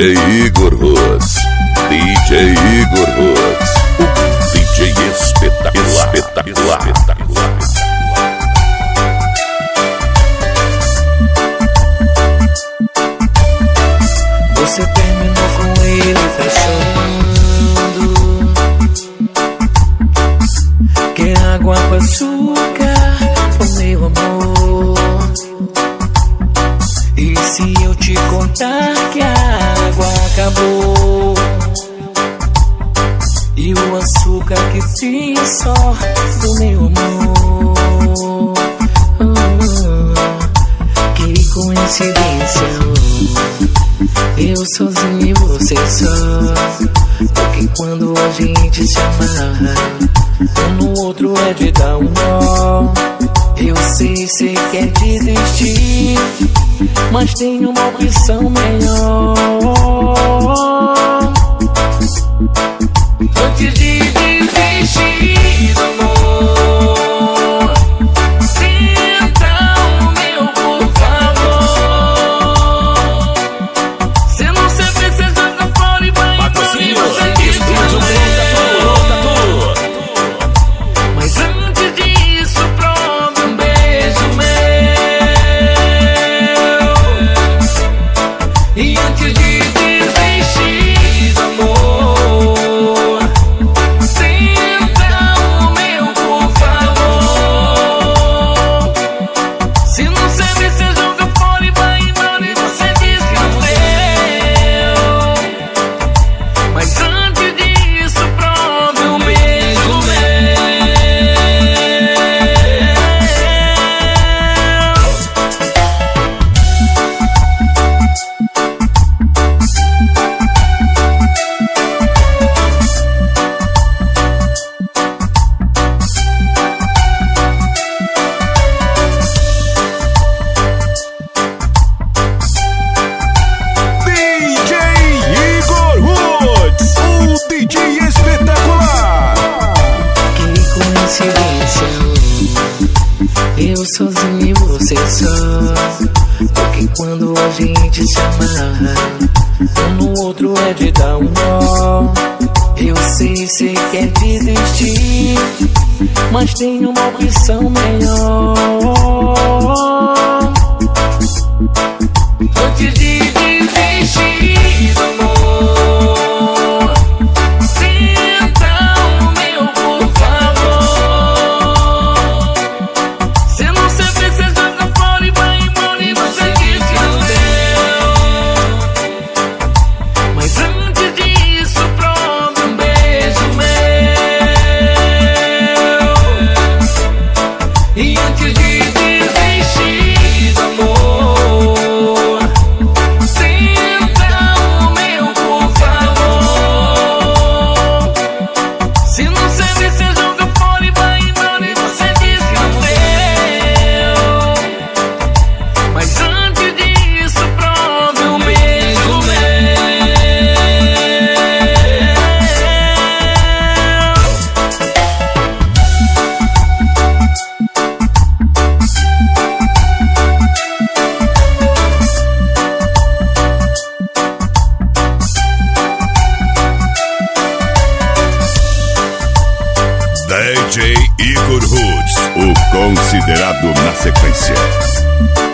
Igor Roots, DJ Igor Roots, o DJ espetacular. Você terminou com ele fechando. Quer água com açúcar, o meu amor? E se eu te contar que a água acabou e o açúcar que tinha só do meu amor? Que coincidência, eu sozinho e você só. Porque quando a gente se amarra, um no outro é de dar um nó. Eu sei, cê quer desistir, mas tem uma opção melhor. Antes de desistir do amor, sinta o meu, por favor. Cê não sempre se joga fora e vai embora e você diz que não deu. Mas antes disso, prove um beijo meu. E antes de desistir do amor, sinta o meu, por favor. Se não serve, cê joga fora e vai embora e você diz que não deu. Mas antes disso, prove um beijo meu. DJ Igor Roots, o DJ espetacular. Que coincidência, eu sozinho e você só. Porque quando a gente se amarra, um no outro é de dar um nó. Eu sei, cê quer desistir, mas tem uma opção melhor. Antes de desistir do amor, sinta o meu, por favor. Cê não sempre se joga fora e vai embora e você diz que não deu. Mas antes disso, prove um beijo meu. E antes de desistir do amor, sinta o meu, por favor. Se não serve, cê joga fora e vai embora e você diz que não deu. Mas antes disso, prove um beijo meu. DJ Igor Roots, o considerado na sequência.